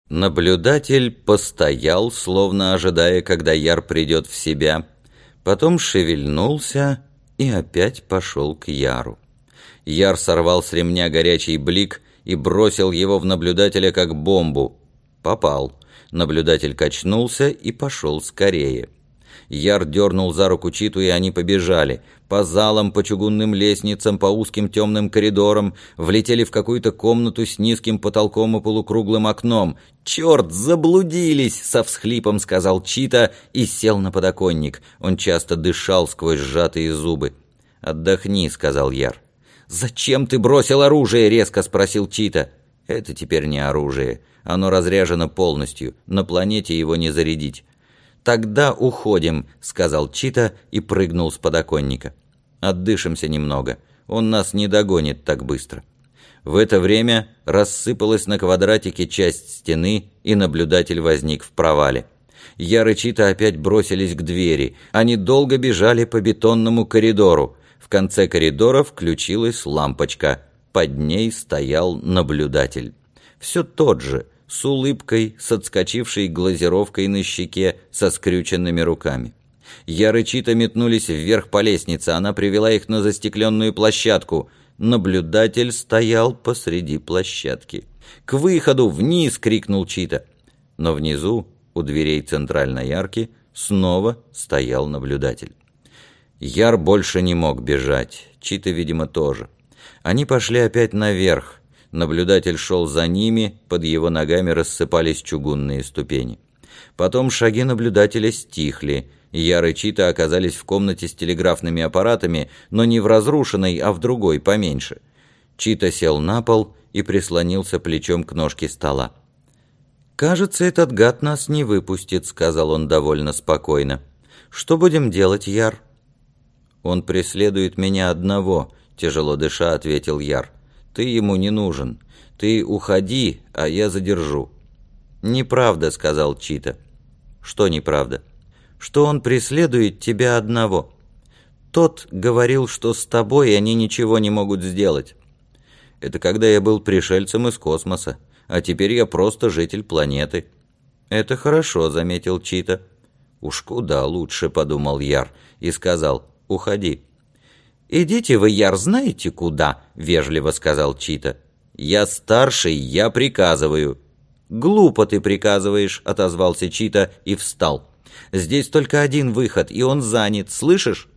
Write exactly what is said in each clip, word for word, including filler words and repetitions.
Наблюдатель постоял, словно ожидая, когда Яр придет в себя, потом шевельнулся и опять пошел к Яру. Яр сорвал с ремня горячий блик и бросил его в наблюдателя как бомбу. Попал. Наблюдатель качнулся и пошел скорее. Яр дернул за руку Читу, и они побежали. По залам, по чугунным лестницам, по узким темным коридорам, влетели в какую-то комнату с низким потолком и полукруглым окном. «Черт, заблудились!» — со всхлипом сказал Чита и сел на подоконник. Он часто дышал сквозь сжатые зубы. «Отдохни», — сказал Яр. «Зачем ты бросил оружие?» — резко спросил Чита. «Это теперь не оружие. Оно разряжено полностью. На планете его не зарядить». «Тогда уходим», — сказал Чита и прыгнул с подоконника. «Отдышимся немного. Он нас не догонит так быстро». В это время рассыпалась на квадратике часть стены, и наблюдатель возник в провале. Яр и Чита опять бросились к двери. Они долго бежали по бетонному коридору. В конце коридора включилась лампочка. Под ней стоял наблюдатель. Все тот же, с улыбкой, с отскочившей глазировкой на щеке, со скрюченными руками. Яр и Чита метнулись вверх по лестнице, она привела их на застекленную площадку. Наблюдатель стоял посреди площадки. «К выходу! Вниз!» — крикнул Чита. Но внизу, у дверей центральной арки, снова стоял наблюдатель. Яр больше не мог бежать, Чита, видимо, тоже. Они пошли опять наверх. Наблюдатель шел за ними, под его ногами рассыпались чугунные ступени. Потом шаги наблюдателя стихли. Яр и Чита оказались в комнате с телеграфными аппаратами, но не в разрушенной, а в другой, поменьше. Чита сел на пол и прислонился плечом к ножке стола. «Кажется, этот гад нас не выпустит», — сказал он довольно спокойно. «Что будем делать, Яр?» «Он преследует меня одного», — тяжело дыша ответил Яр. «Ты ему не нужен. Ты уходи, а я задержу». «Неправда», — сказал Чита. «Что неправда?» «Что он преследует тебя одного. Тот говорил, что с тобой они ничего не могут сделать». «Это когда я был пришельцем из космоса, а теперь я просто житель планеты». «Это хорошо», — заметил Чита. «Уж куда лучше», — подумал Яр и сказал: «Уходи». «Идите вы, Яр, знаете куда?» — вежливо сказал Чита. «Я старший, я приказываю». «Глупо ты приказываешь», — отозвался Чита и встал. «Здесь только один выход, и он занят, слышишь?»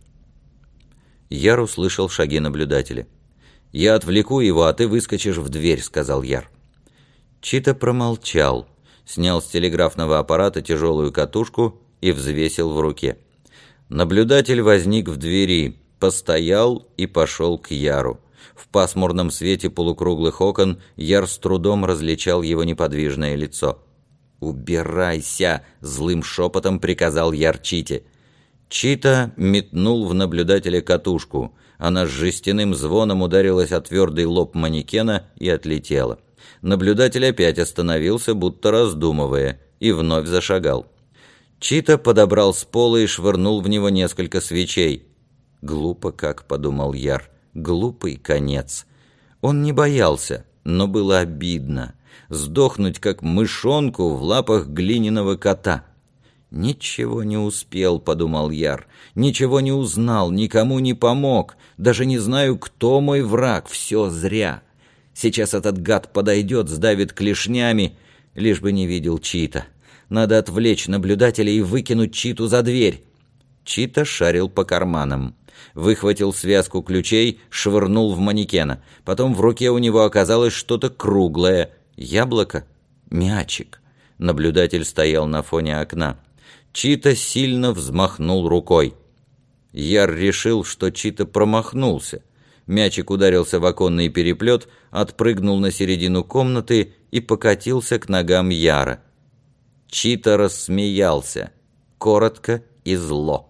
Яр услышал шаги наблюдателя. «Я отвлеку его, а ты выскочишь в дверь», — сказал Яр. Чита промолчал, снял с телеграфного аппарата тяжелую катушку и взвесил в руке. Наблюдатель возник в двери, постоял и пошел к Яру. В пасмурном свете полукруглых окон Яр с трудом различал его неподвижное лицо. «Убирайся!» — злым шепотом приказал Яр Чите. Чита метнул в наблюдателя катушку. Она с жестяным звоном ударилась о твердый лоб манекена и отлетела. Наблюдатель опять остановился, будто раздумывая, и вновь зашагал. Чита подобрал с пола и швырнул в него несколько свечей. «Глупо как», — подумал Яр, — «глупый конец». Он не боялся, но было обидно. Сдохнуть, как мышонку в лапах глиняного кота. «Ничего не успел», — подумал Яр, — «ничего не узнал, никому не помог, даже не знаю, кто мой враг, все зря. Сейчас этот гад подойдет, сдавит клешнями, лишь бы не видел Чита. Надо отвлечь наблюдателя и выкинуть Читу за дверь». Чита шарил по карманам. Выхватил связку ключей, швырнул в манекена. Потом в руке у него оказалось что-то круглое. Яблоко? Мячик. Наблюдатель стоял на фоне окна. Чита сильно взмахнул рукой. Яр решил, что Чита промахнулся. Мячик ударился в оконный переплет, отпрыгнул на середину комнаты и покатился к ногам Яра. Чита рассмеялся, коротко и зло.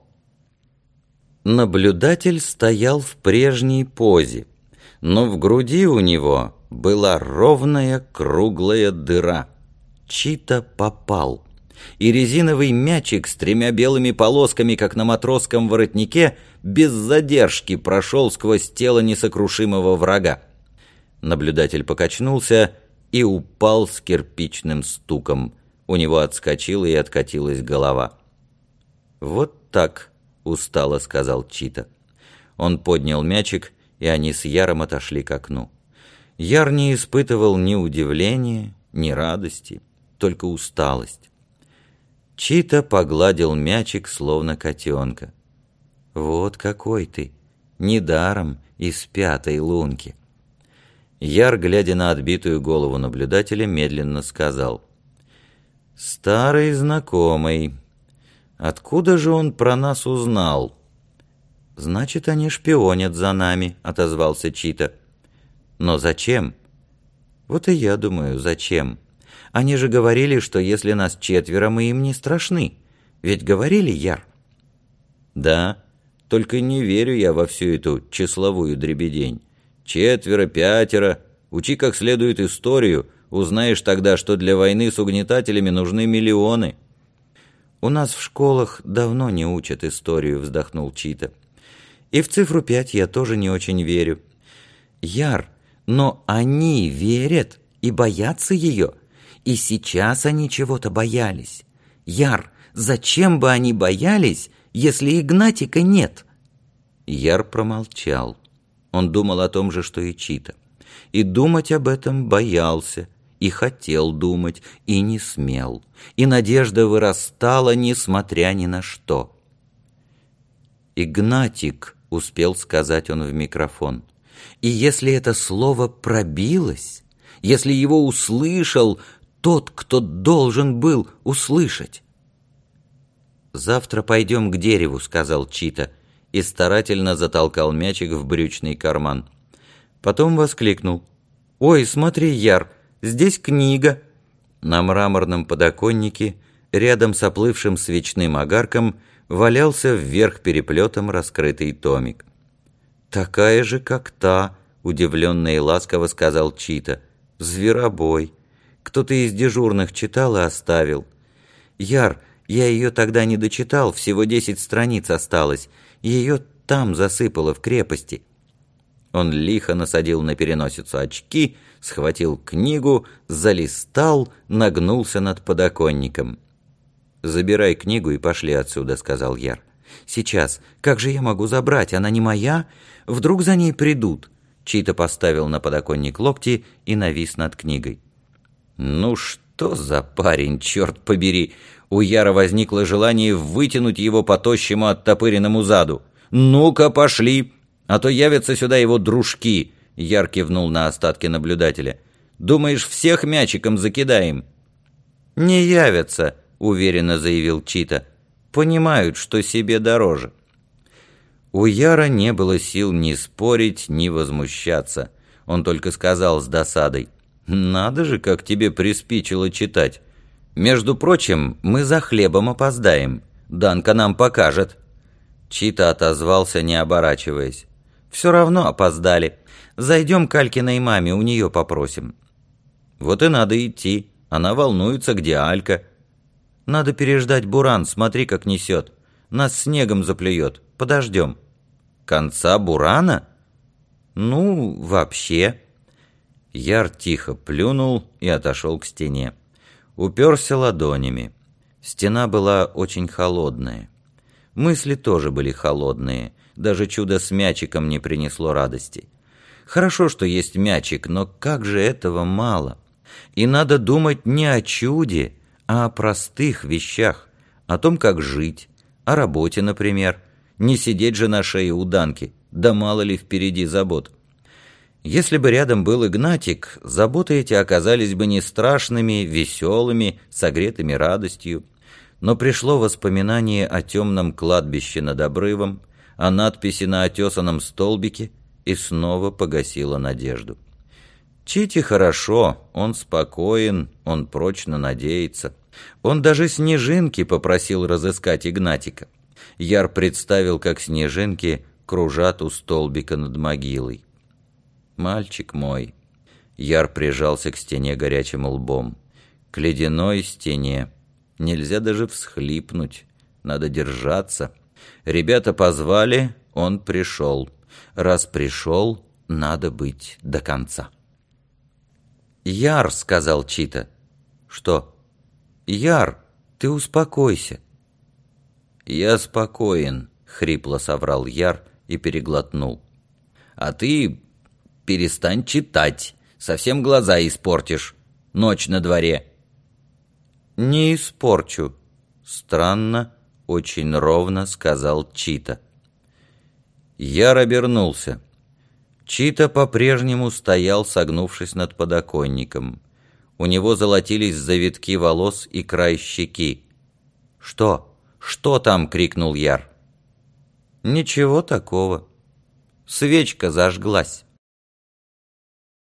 Наблюдатель стоял в прежней позе, но в груди у него была ровная круглая дыра. Чита попал, и резиновый мячик с тремя белыми полосками, как на матросском воротнике, без задержки прошел сквозь тело несокрушимого врага. Наблюдатель покачнулся и упал с кирпичным стуком. У него отскочила и откатилась голова. «Вот так», — устало сказал Чита. Он поднял мячик, и они с Яром отошли к окну. Яр не испытывал ни удивления, ни радости, только усталость. Чита погладил мячик, словно котенка. «Вот какой ты! Недаром из пятой лунки!» Яр, глядя на отбитую голову наблюдателя, медленно сказал: «Старый знакомый. Откуда же он про нас узнал?» «Значит, они шпионят за нами», — отозвался Чита. «Но зачем?» «Вот и я думаю, зачем? Они же говорили, что если нас четверо, мы им не страшны. Ведь говорили, Яр?» «Да, только не верю я во всю эту числовую дребедень. Четверо, пятеро. Учи как следует историю, узнаешь тогда, что для войны с угнетателями нужны миллионы». «У нас в школах давно не учат историю», — вздохнул Чита. «И в цифру пять я тоже не очень верю». «Яр, но они верят и боятся ее. И сейчас они чего-то боялись. Яр, зачем бы они боялись, если Игнатика нет?» Яр промолчал. Он думал о том же, что и Чита. И думать об этом боялся, и хотел думать, и не смел. И надежда вырастала, несмотря ни на что. «Игнатик», — успел сказать он в микрофон. И если это слово пробилось, если его услышал тот, кто должен был услышать. «Завтра пойдем к дереву», — сказал Чита, и старательно затолкал мячик в брючный карман. Потом воскликнул: «Ой, смотри, Яр, здесь книга!» На мраморном подоконнике, рядом с оплывшим свечным огарком, валялся вверх переплетом раскрытый томик. «Такая же, как та», — удивленно и ласково сказал Чита. «Зверобой. Кто-то из дежурных читал и оставил. Яр, я ее тогда не дочитал, всего десять страниц осталось. Ее там засыпало в крепости». Он лихо насадил на переносицу очки, схватил книгу, залистал, нагнулся над подоконником. «Забирай книгу и пошли отсюда», — сказал Яр. «Сейчас. Как же я могу забрать? Она не моя? Вдруг за ней придут?» Чита поставил на подоконник локти и навис над книгой. «Ну что за парень, черт побери!» У Яра возникло желание вытянуть его по тощему оттопыренному заду. «Ну-ка, пошли! А то явятся сюда его дружки!» Яр кивнул на остатки наблюдателя. «Думаешь, всех мячиком закидаем?» «Не явятся», — уверенно заявил Чита. «Понимают, что себе дороже». У Яра не было сил ни спорить, ни возмущаться. Он только сказал с досадой: «Надо же, как тебе приспичило читать. Между прочим, мы за хлебом опоздаем. Данка нам покажет». Чита отозвался, не оборачиваясь: «Все равно опоздали. Зайдем к Алькиной маме, у нее попросим». «Вот и надо идти. Она волнуется, где Алька». «Надо переждать буран, смотри, как несет. Нас снегом заплюет. Подождем». «Конца бурана?» «Ну, вообще». Яр тихо плюнул и отошел к стене. Уперся ладонями. Стена была очень холодная. Мысли тоже были холодные. Даже чудо с мячиком не принесло радости. Хорошо, что есть мячик, но как же этого мало. И надо думать не о чуде, а о простых вещах. О том, как жить. О работе, например. Не сидеть же на шее у Данки. Да мало ли впереди забот. Если бы рядом был Игнатик, заботы эти оказались бы не страшными, веселыми, согретыми радостью. Но пришло воспоминание о темном кладбище над обрывом, о надписи на отесанном столбике, и снова погасило надежду. Чите хорошо, он спокоен, он прочно надеется. Он даже снежинки попросил разыскать Игнатика. Яр представил, как снежинки кружат у столбика над могилой. «Мальчик мой», — Яр прижался к стене горячим лбом, — «к ледяной стене. Нельзя даже всхлипнуть, надо держаться. Ребята позвали, он пришел. Раз пришел, надо быть до конца». «Яр», — сказал Чита. «Что?» «Яр, ты успокойся». «Я спокоен», — хрипло соврал Яр и переглотнул. «А ты перестань читать, совсем глаза испортишь. Ночь на дворе». «Не испорчу», — странно, очень ровно сказал Чита. Яр обернулся. Чита по-прежнему стоял, согнувшись над подоконником. У него золотились завитки волос и край щеки. «Что? Что там?» — крикнул Яр. «Ничего такого. Свечка зажглась».